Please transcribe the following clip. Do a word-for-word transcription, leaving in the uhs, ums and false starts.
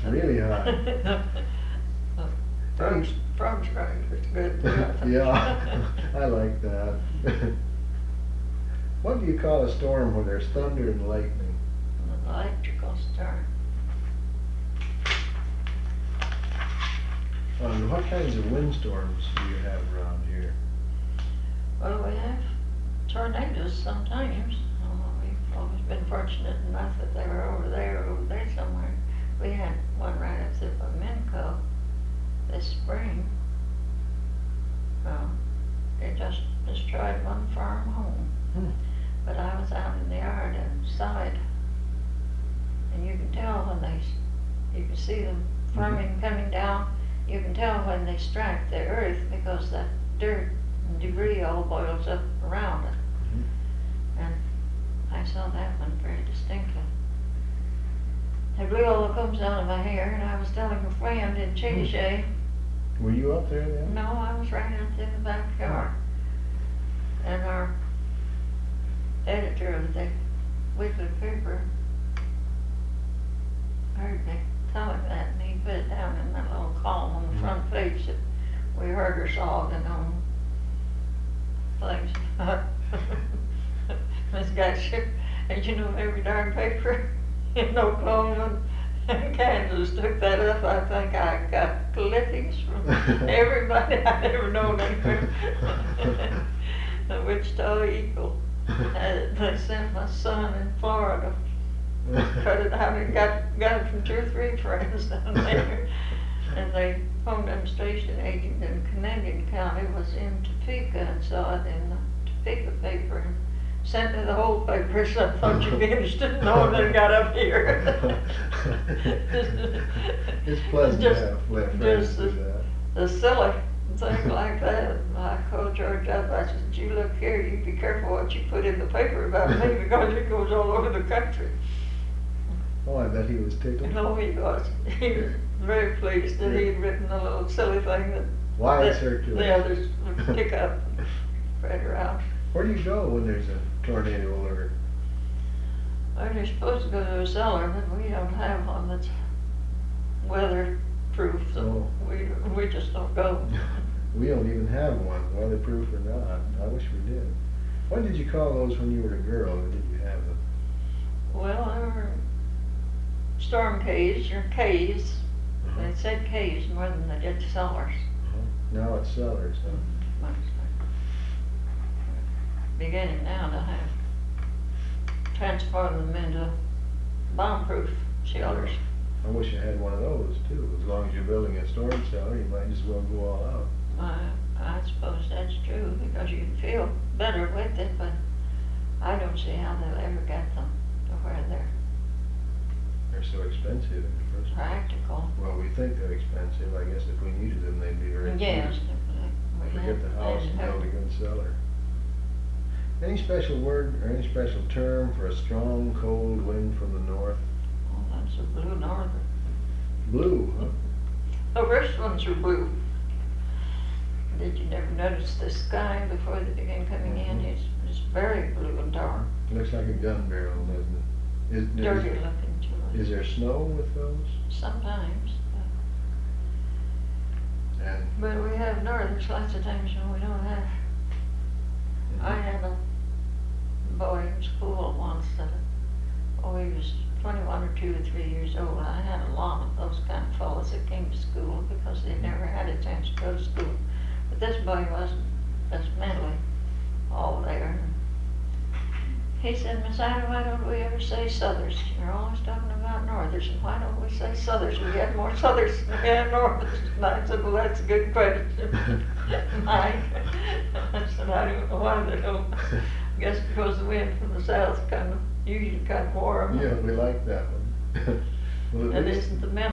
It's really hot. Frogs, frogs crying is good. Yeah, I like that. What do you call a storm where there's thunder and lightning? An electrical storm. Um, what kinds of windstorms do you have around here? Well, we have tornadoes sometimes. Uh, we've always been fortunate enough that they were over there, over there somewhere. We had one right up through Minco this spring. Um, it just destroyed one farm home. Hmm. But I was out in the yard and saw it. And you can tell when they, s- you can see them forming, Mhm. coming down. You can tell when they strike the earth because that dirt and debris all boils up around it. Mhm. And I saw that one very distinctly. It blew all the combs out of my hair, and I was telling a friend in Chickasha. Were you up there then? No, I was right out in the backyard. And our editor of the weekly paper heard me tell him that, and he put it down in that little column on the front page that we heard her sawing on things. Miss Gatship, and you know, every darn paper in Oklahoma and Kansas took that up. I think I got clippings from everybody I've ever known anywhere. The Wichita Eagle. Uh, they sent my son in Florida, cut it out and got, got it from two or three friends down there. And they phoned them station agent in Canadian County was in Topeka and saw it in the Topeka paper and sent me the whole paper, so I thought you'd be interested in knowing that it got up here. It's pleasant Just- to have flat friends just do that. The silly thing like that. I called George up, I said, you look here, you be careful what you put in the paper about me because it goes all over the country. Oh, I bet he was tickled. No, he was. He was very pleased that he had written a little silly thing that Wide that circulation. the others would pick up and spread around. Where do you go when there's a tornado alert? Well, you're supposed to go to a cellar, but we don't have one that's weatherproof, so Oh. we, we just don't go. We don't even have one, weatherproof or not. I wish we did. What did you call those when you were a girl, or did you have them? Well, they were storm caves, or caves. Uh-huh. They said caves more than they did cellars. Uh-huh. Now it's cellars, huh? Much like- Beginning now to have, transform them into bomb-proof shelters. I wish I had one of those too. As long as you're building a storm cellar, you might as well go all out. I, I suppose that's true, because you can feel better with it, but I don't see how they'll ever get them to where they're They're so expensive in the first place. practical. Well, we think they're expensive. I guess if we needed them, they'd be very Yes. cheap. we Forget have- the house and have- build a good cellar. Any special word or any special term for a strong, cold wind from the north? Oh, that's a blue northern. Blue, huh? The worst ones are blue. Did you never notice the sky before they begin coming in? Mhm. It's, it's very blue and dark, Looks like a gun barrel, doesn't it? Is, dirty is, looking to it. is there snow with those? Sometimes, but- And but we have northers lots of times when we don't have. I had a boy in school once that, oh, he was twenty-one or two or three years old. I had a lot of those kind of fellows that came to school because they never had a chance to go to school. But this boy wasn't just mentally all there. He said, Miss Ida, why don't we ever say Southers? You're always talking about Northers, and why don't we say Southers? We have more Southers than we have Northers. And I said, well, that's a good question. Mike. I said, I don't know why they don't. I guess because the wind from the south kind of, usually kind of warm. yeah, we like that one. Well, at And least- isn't the